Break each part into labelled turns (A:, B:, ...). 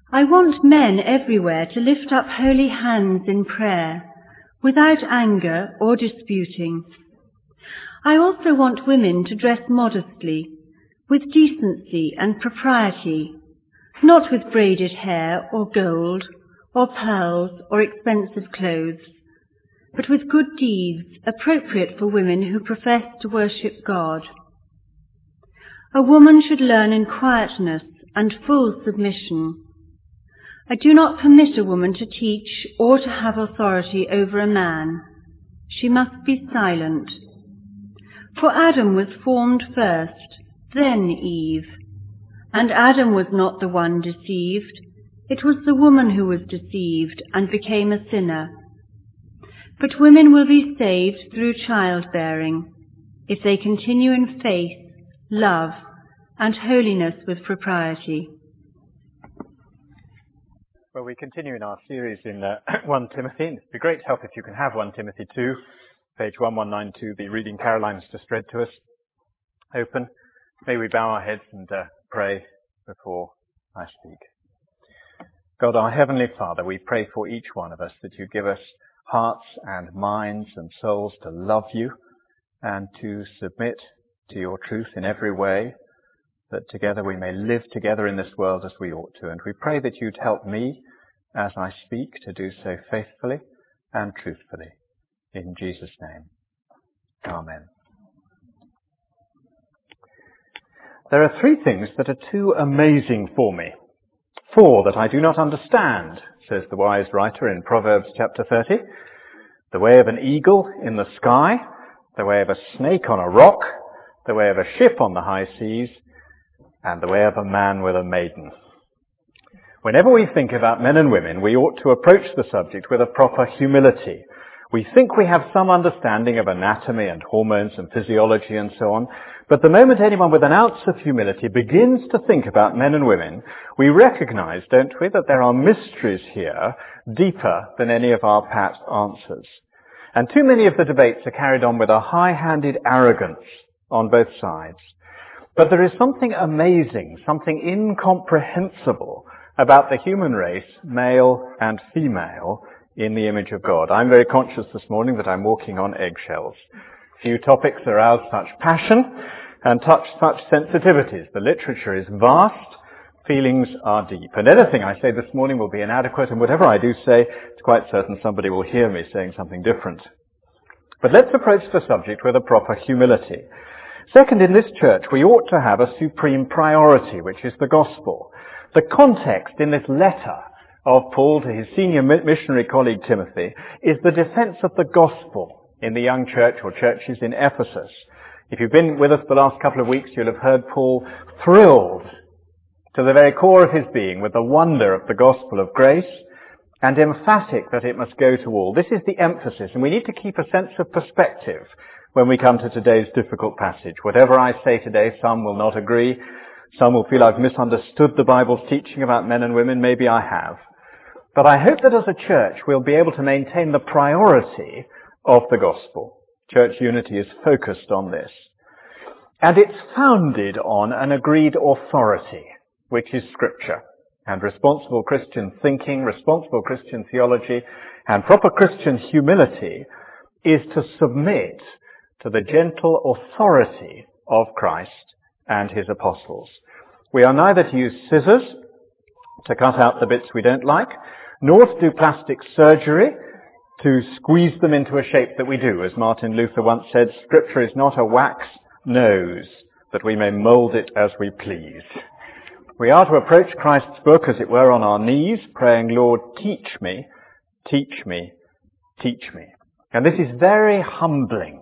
A: I want men everywhere to lift up holy hands in prayer, without anger or disputing. I also want women to dress modestly, with decency and propriety, not with braided hair or gold or pearls or expensive clothes, but with good deeds appropriate for women who profess to worship God. A woman should learn in quietness and full submission. I do not permit a woman to teach or to have authority over a man. She must be silent. For Adam was formed first, then Eve. And Adam was not the one deceived. It was the woman who was deceived and became a sinner. But women will be saved through childbearing, if they continue in faith, love, and holiness with propriety.
B: Well, we continue in our series in 1 Timothy. It'd be great help if you can have 1 Timothy 2, page 1192, the reading Caroline's just read to us. Open. May we bow our heads and pray before I speak. God, our Heavenly Father, we pray for each one of us that you give us hearts and minds and souls to love you and to submit to your truth in every way, that together we may live together in this world as we ought to. And we pray that you'd help me as I speak to do so faithfully and truthfully. In Jesus' name. Amen. There are 3 things that are too amazing for me. 4 that I do not understand, says the wise writer in Proverbs chapter 30. The way of an eagle in the sky, the way of a snake on a rock, the way of a ship on the high seas, and the way of a man with a maiden. Whenever we think about men and women, we ought to approach the subject with a proper humility. We think we have some understanding of anatomy and hormones and physiology and so on, but the moment anyone with an ounce of humility begins to think about men and women, we recognize, don't we, that there are mysteries here deeper than any of our pat answers. And too many of the debates are carried on with a high-handed arrogance on both sides. But there is something amazing, something incomprehensible about the human race, male and female, in the image of God. I'm very conscious this morning that I'm walking on eggshells. Few topics arouse such passion and touch such sensitivities. The literature is vast, feelings are deep. And anything I say this morning will be inadequate, and whatever I do say, it's quite certain somebody will hear me saying something different. But let's approach the subject with a proper humility. Second, in this church, we ought to have a supreme priority, which is the gospel. The context in this letter of Paul to his senior missionary colleague Timothy is the defense of the gospel in the young church or churches in Ephesus. If you've been with us the last couple of weeks, you'll have heard Paul thrilled to the very core of his being with the wonder of the gospel of grace and emphatic that it must go to all. This is the emphasis, and we need to keep a sense of perspective when we come to today's difficult passage. Whatever I say today, some will not agree. Some will feel I've misunderstood the Bible's teaching about men and women. Maybe I have. But I hope that as a church we'll be able to maintain the priority of the gospel. Church unity is focused on this. And it's founded on an agreed authority, which is Scripture. And responsible Christian thinking, responsible Christian theology, and proper Christian humility is to submit to the gentle authority of Christ and his apostles. We are neither to use scissors to cut out the bits we don't like, nor to do plastic surgery to squeeze them into a shape that we do. As Martin Luther once said, Scripture is not a wax nose, that we may mould it as we please. We are to approach Christ's book, as it were, on our knees, praying, Lord, teach me, teach me, teach me. And this is very humbling.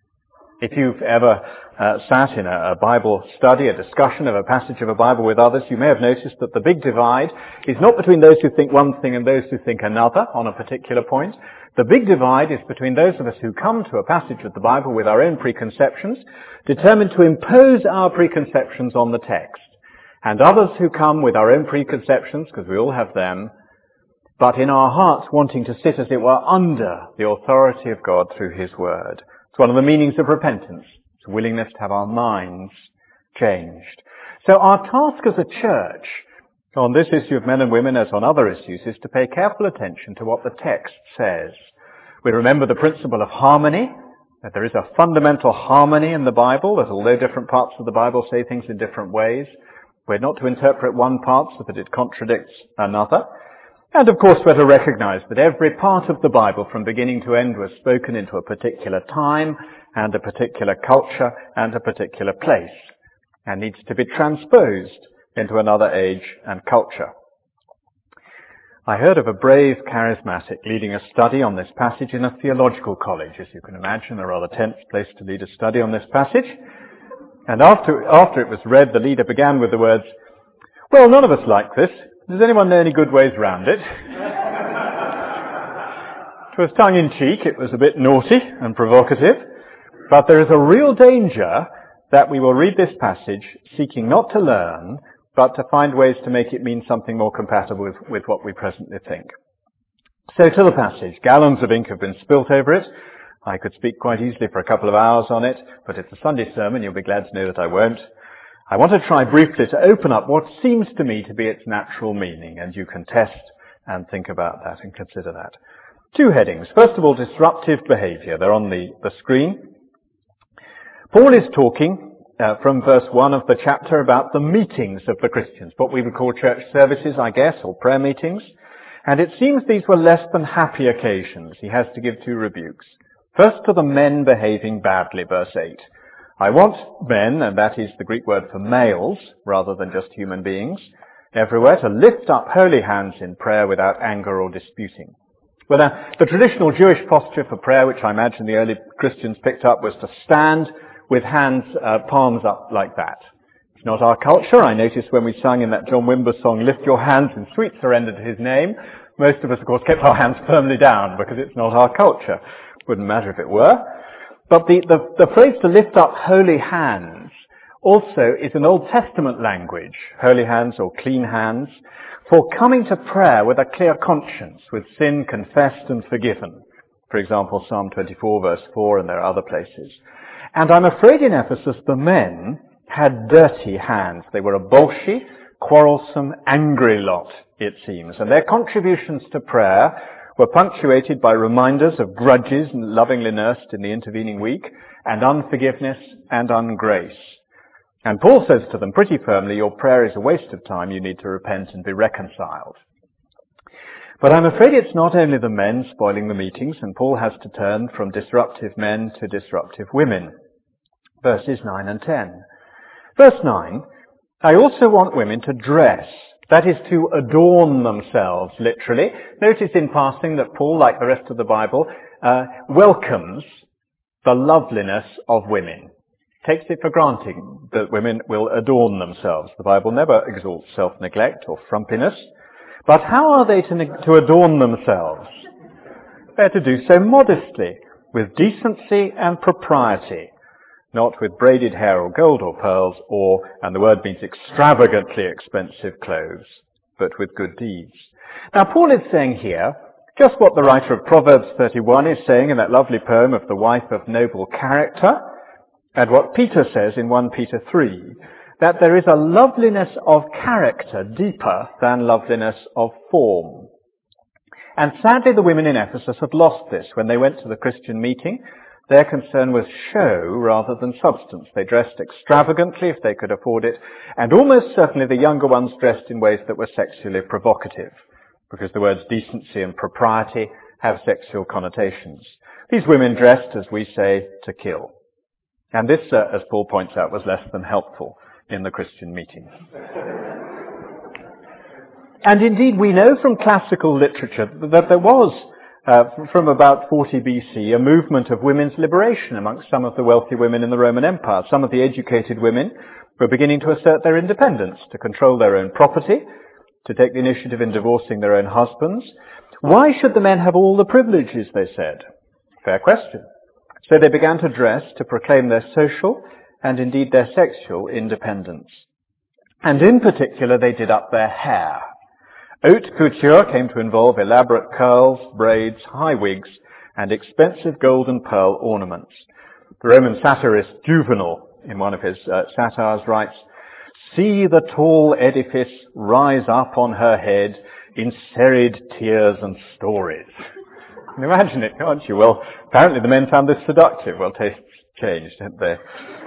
B: If you've ever sat in a Bible study, a discussion of a passage of a Bible with others, you may have noticed that the big divide is not between those who think one thing and those who think another on a particular point. The big divide is between those of us who come to a passage of the Bible with our own preconceptions, determined to impose our preconceptions on the text, and others who come with our own preconceptions, because we all have them, but in our hearts wanting to sit, as it were, under the authority of God through his word. It's one of the meanings of repentance. It's a willingness to have our minds changed. So our task as a church on this issue of men and women, as on other issues, is to pay careful attention to what the text says. We remember the principle of harmony, that there is a fundamental harmony in the Bible, that although different parts of the Bible say things in different ways, we're not to interpret one part so that it contradicts another. And of course we're to recognize that every part of the Bible from beginning to end was spoken into a particular time and a particular culture and a particular place, and needs to be transposed into another age and culture. I heard of a brave charismatic leading a study on this passage in a theological college. As you can imagine, a rather tense place to lead a study on this passage. And after it was read, the leader began with the words, "Well, none of us like this. Does anyone know any good ways round it?" It was tongue-in-cheek. It was a bit naughty and provocative. But there is a real danger that we will read this passage seeking not to learn, but to find ways to make it mean something more compatible with what we presently think. So to the passage. Gallons of ink have been spilt over it. I could speak quite easily for a couple of hours on it, but it's a Sunday sermon. You'll be glad to know that I won't. I want to try briefly to open up what seems to me to be its natural meaning, and you can test and think about that and consider that. Two headings. First of all, disruptive behavior. They're on the screen. Paul is talking from verse 1 of the chapter about the meetings of the Christians, what we would call church services, I guess, or prayer meetings. And it seems these were less than happy occasions. He has to give two rebukes. First, to the men behaving badly, verse 8. I want men, and that is the Greek word for males, rather than just human beings, everywhere, to lift up holy hands in prayer without anger or disputing. Well, now, the traditional Jewish posture for prayer, which I imagine the early Christians picked up, was to stand with hands, palms up like that. It's not our culture. I noticed when we sang in that John Wimber song, "Lift Your Hands in Sweet Surrender to His Name," most of us, of course, kept our hands firmly down because it's not our culture. Wouldn't matter if it were. But the phrase to lift up holy hands also is an Old Testament language, holy hands or clean hands, for coming to prayer with a clear conscience, with sin confessed and forgiven. For example, Psalm 24 verse 4, and there are other places. And I'm afraid in Ephesus the men had dirty hands. They were a bolshy, quarrelsome, angry lot, it seems. And their contributions to prayer were punctuated by reminders of grudges and lovingly nursed in the intervening week, and unforgiveness and ungrace. And Paul says to them pretty firmly, your prayer is a waste of time. You need to repent and be reconciled. But I'm afraid it's not only the men spoiling the meetings, and Paul has to turn from disruptive men to disruptive women. Verses 9 and 10. Verse 9, I also want women to dress, that is to adorn themselves, literally. Notice in passing that Paul, like the rest of the Bible, welcomes the loveliness of women. Takes it for granted that women will adorn themselves. The Bible never exalts self-neglect or frumpiness. But how are they to adorn themselves? They're to do so modestly, with decency and propriety, not with braided hair or gold or pearls or, and the word means extravagantly expensive clothes, but with good deeds. Now Paul is saying here just what the writer of Proverbs 31 is saying in that lovely poem of the wife of noble character, and what Peter says in 1 Peter 3, that there is a loveliness of character deeper than loveliness of form. And sadly, the women in Ephesus had lost this. When they went to the Christian meeting, their concern was show rather than substance. They dressed extravagantly if they could afford it, and almost certainly the younger ones dressed in ways that were sexually provocative, because the words decency and propriety have sexual connotations. These women dressed, as we say, to kill. And this, as Paul points out, was less than helpful in the Christian meetings. And indeed, we know from classical literature that there was, from about 40 BC, a movement of women's liberation amongst some of the wealthy women in the Roman Empire. Some of the educated women were beginning to assert their independence, to control their own property, to take the initiative in divorcing their own husbands. Why should the men have all the privileges, they said? Fair question. So they began to dress to proclaim their social and indeed their sexual independence. And in particular, they did up their hair. Haute couture came to involve elaborate curls, braids, high wigs, and expensive gold and pearl ornaments. The Roman satirist Juvenal, in one of his satires, writes, See the tall edifice rise up on her head in serried tears and stories. You can imagine it, can't you? Well, apparently the men found this seductive. Well, tastes changed, haven't they?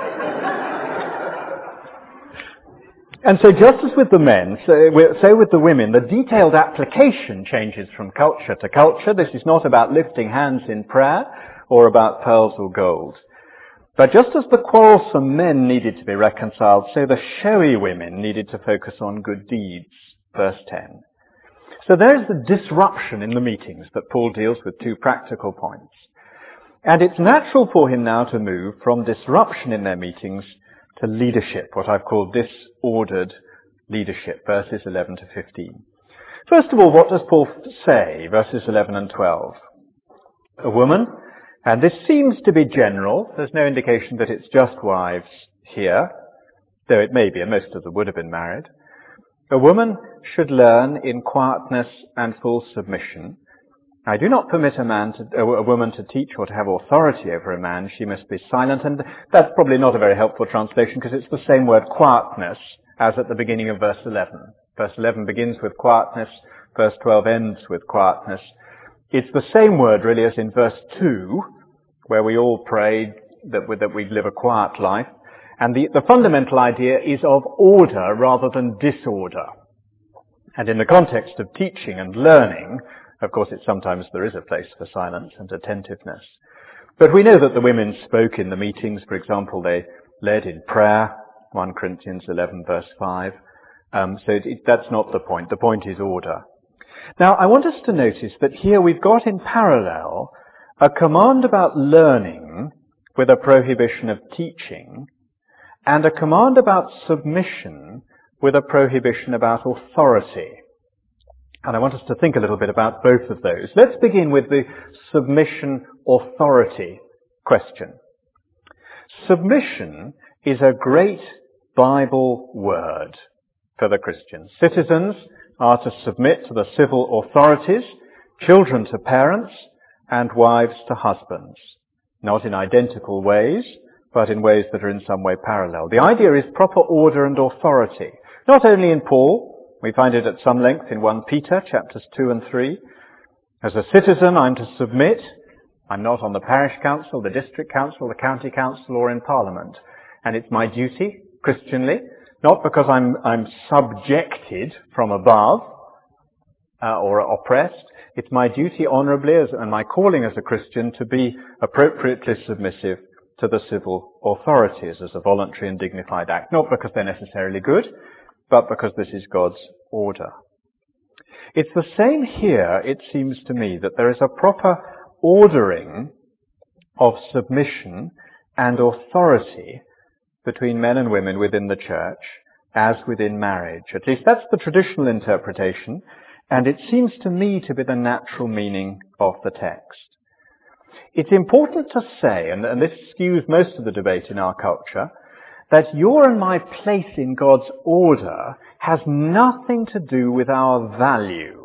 B: And so just as with the men, so with the women, the detailed application changes from culture to culture. This is not about lifting hands in prayer or about pearls or gold. But just as the quarrelsome men needed to be reconciled, so the showy women needed to focus on good deeds. Verse 10. So there's the disruption in the meetings that Paul deals with, 2 practical points. And it's natural for him now to move from disruption in their meetings to leadership, what I've called disordered leadership, verses 11 to 15. First of all, what does Paul say, verses 11 and 12? A woman, and this seems to be general, there's no indication that it's just wives here, though it may be, and most of them would have been married. A woman should learn in quietness and full submission. I do not permit a woman to teach or to have authority over a man. She must be silent. And that's probably not a very helpful translation because it's the same word quietness as at the beginning of verse 11. Verse 11 begins with quietness. Verse 12 ends with quietness. It's the same word really as in verse 2 where we all pray that we live a quiet life. And the fundamental idea is of order rather than disorder. And in the context of teaching and learning, of course, sometimes there is a place for silence and attentiveness. But we know that the women spoke in the meetings. For example, they led in prayer, 1 Corinthians 11, verse 5. That's not the point. The point is order. Now, I want us to notice that here we've got in parallel a command about learning with a prohibition of teaching, and a command about submission with a prohibition about authority. And I want us to think a little bit about both of those. Let's begin with the submission authority question. Submission is a great Bible word for the Christians. Citizens are to submit to the civil authorities, children to parents, and wives to husbands. Not in identical ways, but in ways that are in some way parallel. The idea is proper order and authority. Not only in Paul, we find it at some length in 1 Peter, chapters 2 and 3. As a citizen, I'm to submit. I'm not on the parish council, the district council, the county council, or in parliament. And it's my duty, Christianly, not because I'm subjected from above or oppressed. It's my duty honourably and my calling as a Christian to be appropriately submissive to the civil authorities as a voluntary and dignified act, not because they're necessarily good, but because this is God's order. It's the same here, it seems to me, that there is a proper ordering of submission and authority between men and women within the church as within marriage. At least that's the traditional interpretation, and it seems to me to be the natural meaning of the text. It's important to say, and this skews most of the debate in our culture, that your and my place in God's order has nothing to do with our value.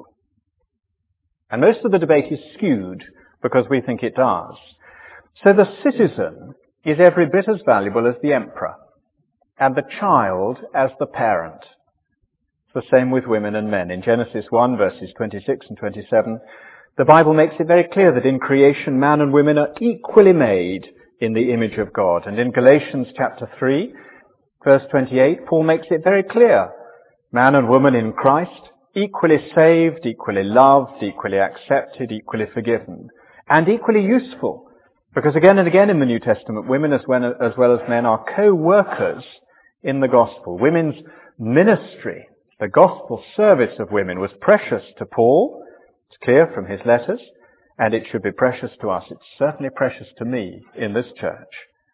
B: And most of the debate is skewed because we think it does. So the citizen is every bit as valuable as the emperor, and the child as the parent. It's the same with women and men. In Genesis 1, verses 26 and 27, the Bible makes it very clear that in creation, man and women are equally made in the image of God. And in Galatians chapter 3, verse 28, Paul makes it very clear. Man and woman in Christ, equally saved, equally loved, equally accepted, equally forgiven, and equally useful. Because again and again in the New Testament, women as well as men are co-workers in the gospel. Women's ministry, the gospel service of women, was precious to Paul. It's clear from his letters. And it should be precious to us. It's certainly precious to me in this church.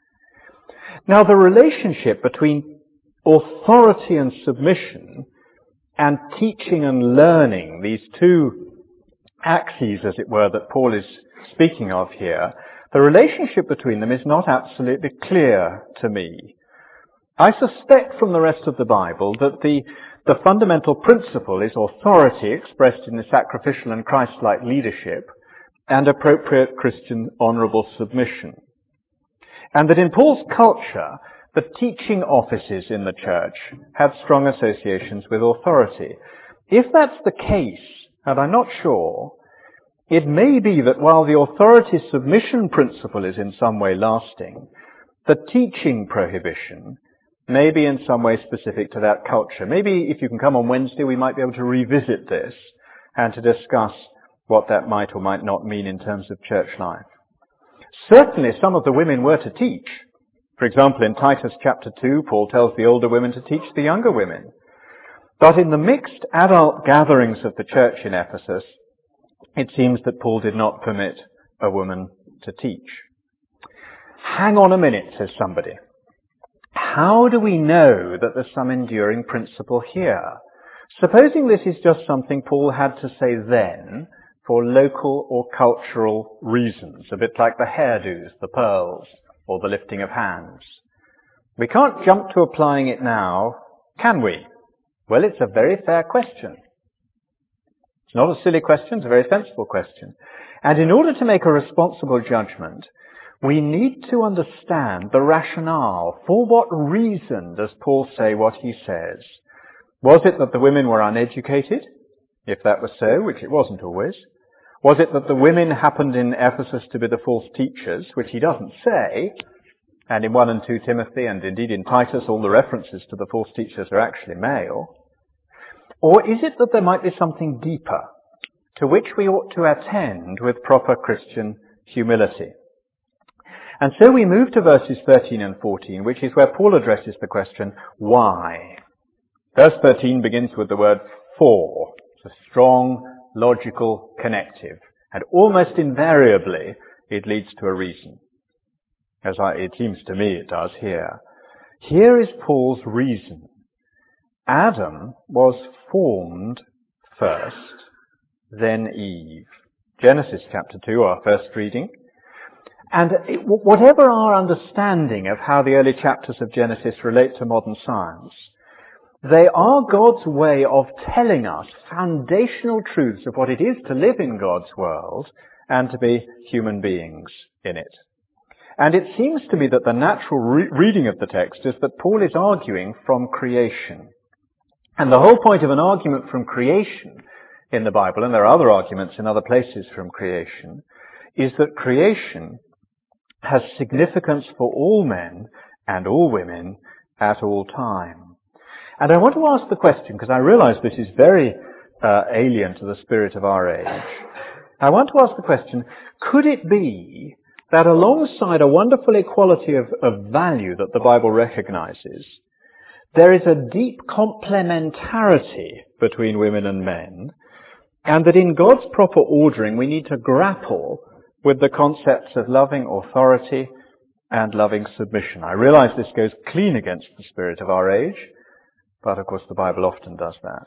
B: Now, the relationship between authority and submission and teaching and learning, these two axes, as it were, that Paul is speaking of here, the relationship between them is not absolutely clear to me. I suspect from the rest of the Bible that the fundamental principle is authority expressed in the sacrificial and Christ-like leadership, and appropriate Christian honourable submission. And that in Paul's culture, The teaching offices in the church had strong associations with authority. If that's the case, and I'm not sure, it may be that while the authority submission principle is in some way lasting, the teaching prohibition may be in some way specific to that culture. Maybe if you can come on Wednesday, we might be able to revisit this and to discuss what that might or might not mean in terms of church life. Certainly some of the women were to teach. For example, in Titus chapter 2, Paul tells the older women to teach the younger women. But in the mixed adult gatherings of the church in Ephesus, it seems that Paul did not permit a woman to teach. Hang on a minute, says somebody. How do we know that there's some enduring principle here? Supposing this is just something Paul had to say then for local or cultural reasons, a bit like the hairdos, the pearls, or the lifting of hands. We can't jump to applying it now, can we? Well, it's a very fair question. It's not a silly question, it's a very sensible question. And in order to make a responsible judgment, we need to understand the rationale. For what reason does Paul say what he says? Was it that the women were uneducated? If that was so, which it wasn't always. Was it that the women happened in Ephesus to be the false teachers, which he doesn't say? And in 1 and 2 Timothy, and indeed in Titus, all the references to the false teachers are actually male. Or is it that there might be something deeper, to which we ought to attend with proper Christian humility? And so we move to verses 13 and 14, which is where Paul addresses the question, why? Verse 13 begins with the word for. It's a strong, logical connective. And almost invariably, it leads to a reason. It seems to me it does here. Here is Paul's reason. Adam was formed first, then Eve. Genesis chapter 2, our first reading. And whatever our understanding of how the early chapters of Genesis relate to modern science, they are God's way of telling us foundational truths of what it is to live in God's world and to be human beings in it. And it seems to me that the natural reading of the text is that Paul is arguing from creation. And the whole point of an argument from creation in the Bible, and there are other arguments in other places from creation, is that creation has significance for all men and all women at all time. And I want to ask the question, because I realize this is very alien to the spirit of our age. I want to ask the question, could it be that alongside a wonderful equality of value that the Bible recognizes, there is a deep complementarity between women and men, and that in God's proper ordering we need to grapple with the concepts of loving authority and loving submission. I realize this goes clean against the spirit of our age, but of course the Bible often does that.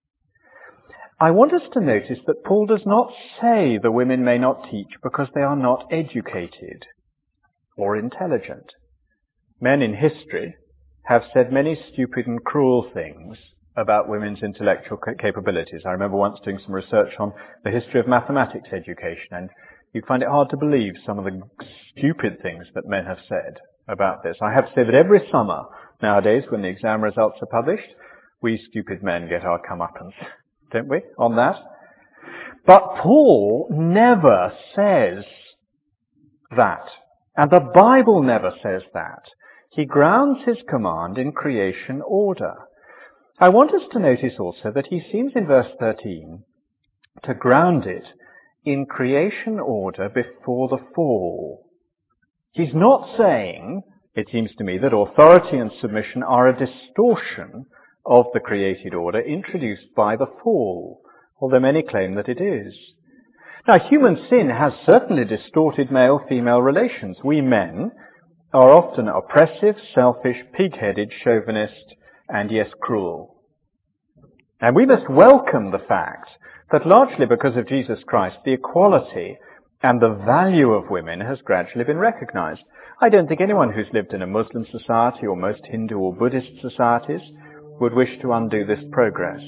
B: I want us to notice that Paul does not say the women may not teach because they are not educated or intelligent. Men in history have said many stupid and cruel things about women's intellectual capabilities. I remember once doing some research on the history of mathematics education, and you'd find it hard to believe some of the stupid things that men have said about this. I have to say that every summer nowadays, when the exam results are published, we stupid men get our comeuppance, don't we, on that? But Paul never says that. And the Bible never says that. He grounds his command in creation order. I want us to notice also that he seems in verse 13 to ground it in creation order before the fall. He's not saying, it seems to me, that authority and submission are a distortion of the created order introduced by the fall, although many claim that it is. Now, human sin has certainly distorted male-female relations. We men are often oppressive, selfish, pig-headed, chauvinist, and yes, cruel. And we must welcome the fact that largely because of Jesus Christ, the equality and the value of women has gradually been recognized. I don't think anyone who's lived in a Muslim society or most Hindu or Buddhist societies would wish to undo this progress.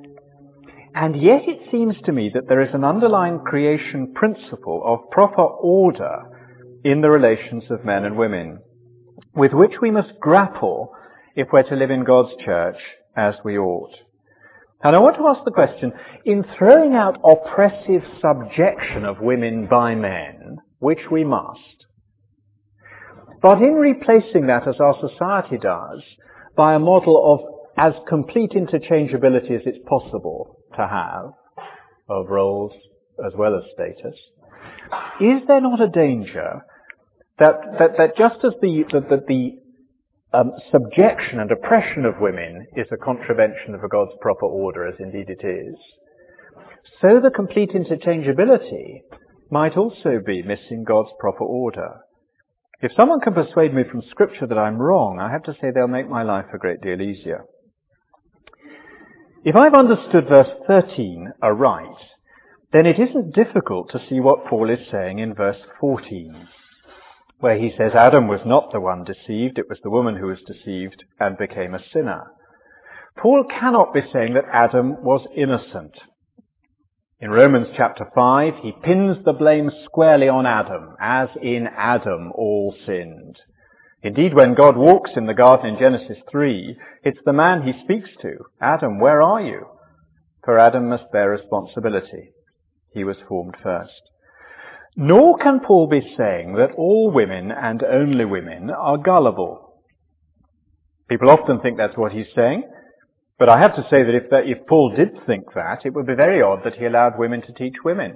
B: And yet it seems to me that there is an underlying creation principle of proper order in the relations of men and women. with which we must grapple if we're to live in God's church as we ought. And I want to ask the question, in throwing out oppressive subjection of women by men, which we must, but in replacing that, as our society does, by a model of as complete interchangeability as it's possible to have, of roles as well as status, is there not a danger that just as the subjection and oppression of women is a contravention of God's proper order, as indeed it is, so the complete interchangeability might also be missing God's proper order. If someone can persuade me from Scripture that I'm wrong, I have to say they'll make my life a great deal easier. If I've understood verse 13 aright, then it isn't difficult to see what Paul is saying in verse 14, where he says Adam was not the one deceived, it was the woman who was deceived and became a sinner. Paul cannot be saying that Adam was innocent. In Romans chapter 5, he pins the blame squarely on Adam, as in Adam all sinned. Indeed, when God walks in the garden in Genesis 3, it's the man he speaks to. Adam, where are you? For Adam must bear responsibility. He was formed first. Nor can Paul be saying that all women and only women are gullible. People often think that's what he's saying, but I have to say that if Paul did think that, it would be very odd that he allowed women to teach women.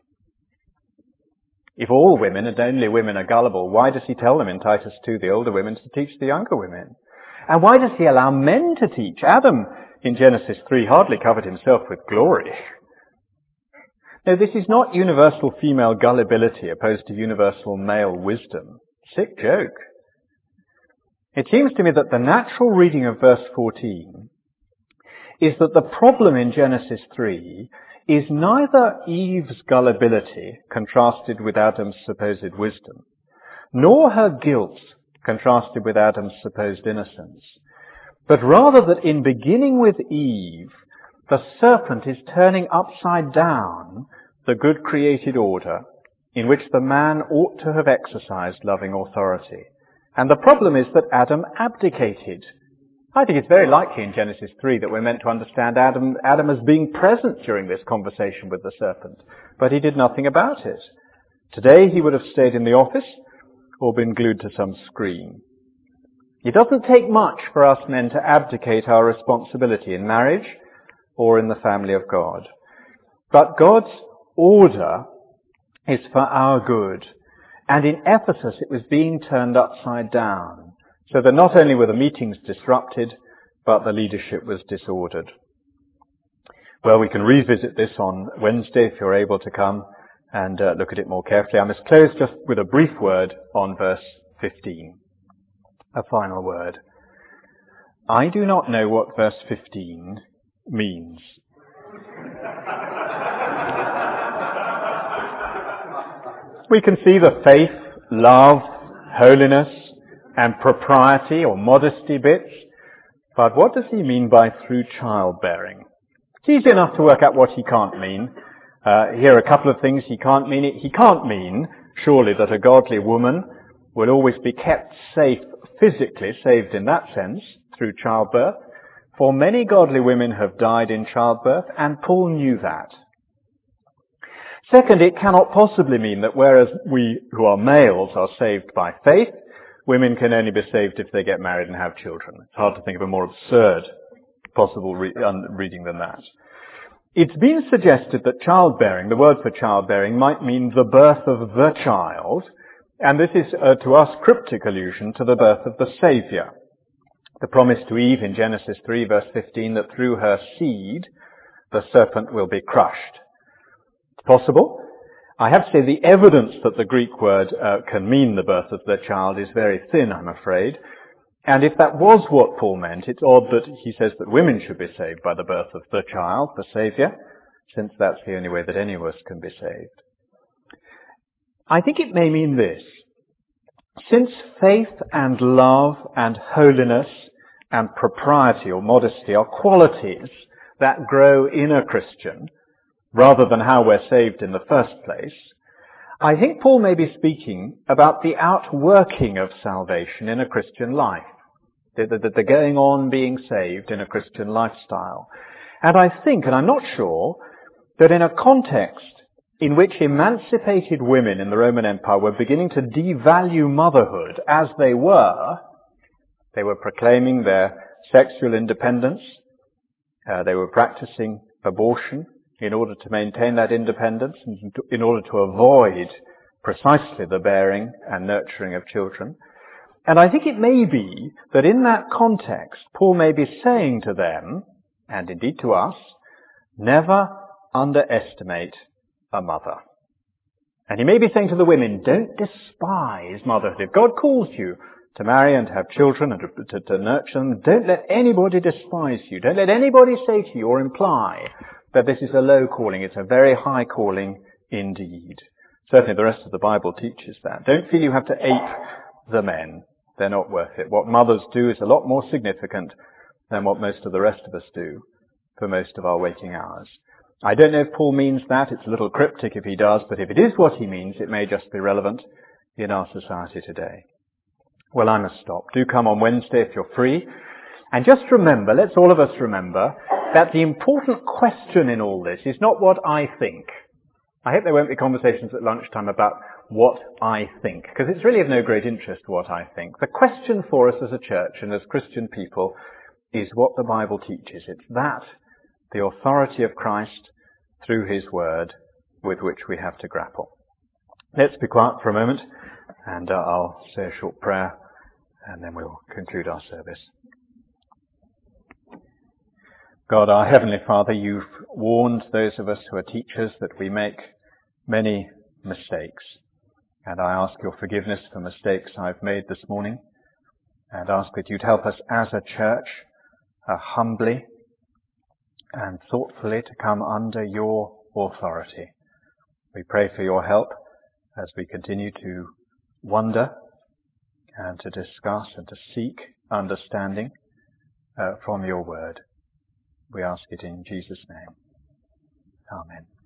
B: If all women and only women are gullible, why does he tell them in Titus 2, the older women, to teach the younger women? And why does he allow men to teach? Adam, in Genesis 3, hardly covered himself with glory. No, this is not universal female gullibility opposed to universal male wisdom. Sick joke. It seems to me that the natural reading of verse 14 is that the problem in Genesis 3 is neither Eve's gullibility contrasted with Adam's supposed wisdom, nor her guilt contrasted with Adam's supposed innocence, but rather that in beginning with Eve, the serpent is turning upside down the good created order in which the man ought to have exercised loving authority. And the problem is that Adam abdicated. I think it's very likely in Genesis 3 that we're meant to understand Adam as being present during this conversation with the serpent, but he did nothing about it. Today he would have stayed in the office or been glued to some screen. It doesn't take much for us men to abdicate our responsibility in marriage or in the family of God. But God's order is for our good. And in Ephesus it was being turned upside down, so that not only were the meetings disrupted, but the leadership was disordered. Well, we can revisit this on Wednesday if you're able to come and look at it more carefully. I must close just with a brief word on verse 15. A final word. I do not know what verse 15 means. We can see the faith, love, holiness, and propriety or modesty bits, but what does he mean by through childbearing? It's easy enough to work out what he can't mean. Here are a couple of things he can't mean. He can't mean, surely, that a godly woman will always be kept safe physically, saved in that sense, through childbirth. For many godly women have died in childbirth, and Paul knew that. Second, it cannot possibly mean that whereas we who are males are saved by faith, women can only be saved if they get married and have children. It's hard to think of a more absurd possible reading than that. It's been suggested that childbearing, the word for childbearing, might mean the birth of the child, and this is to us cryptic allusion to the birth of the Saviour. The promise to Eve in Genesis 3 verse 15 that through her seed the serpent will be crushed. Possible. I have to say the evidence that the Greek word can mean the birth of the child is very thin, I'm afraid. And if that was what Paul meant, it's odd that he says that women should be saved by the birth of the child, the Saviour, since that's the only way that any of us can be saved. I think it may mean this. Since faith and love and holiness and propriety or modesty are qualities that grow in a Christian, rather than how we're saved in the first place, I think Paul may be speaking about the outworking of salvation in a Christian life, the going on being saved in a Christian lifestyle. And I think, and I'm not sure, that in a context in which emancipated women in the Roman Empire were beginning to devalue motherhood as they were proclaiming their sexual independence, they were practicing abortion in order to maintain that independence and in order to avoid precisely the bearing and nurturing of children. And I think it may be that in that context, Paul may be saying to them, and indeed to us, never underestimate a mother. And he may be saying to the women, don't despise motherhood. If God calls you to marry and to have children and to nurture them, don't let anybody despise you. Don't let anybody say to you or imply that this is a low calling. It's a very high calling indeed. Certainly the rest of the Bible teaches that. Don't feel you have to ape the men. They're not worth it. What mothers do is a lot more significant than what most of the rest of us do for most of our waking hours. I don't know if Paul means that. It's a little cryptic if he does, but if it is what he means, it may just be relevant in our society today. Well, I must stop. Do come on Wednesday if you're free. And just remember, let's all of us remember, that the important question in all this is not what I think. I hope there won't be conversations at lunchtime about what I think, because it's really of no great interest what I think. The question for us as a church and as Christian people is what the Bible teaches. It's that, the authority of Christ through his word, with which we have to grapple. Let's be quiet for a moment, and I'll say a short prayer, and then we'll conclude our service. God, our Heavenly Father, you've warned those of us who are teachers that we make many mistakes. And I ask your forgiveness for mistakes I've made this morning, and ask that you'd help us as a church humbly and thoughtfully to come under your authority. We pray for your help as we continue to wonder and to discuss and to seek understanding from your word. We ask it in Jesus' name. Amen.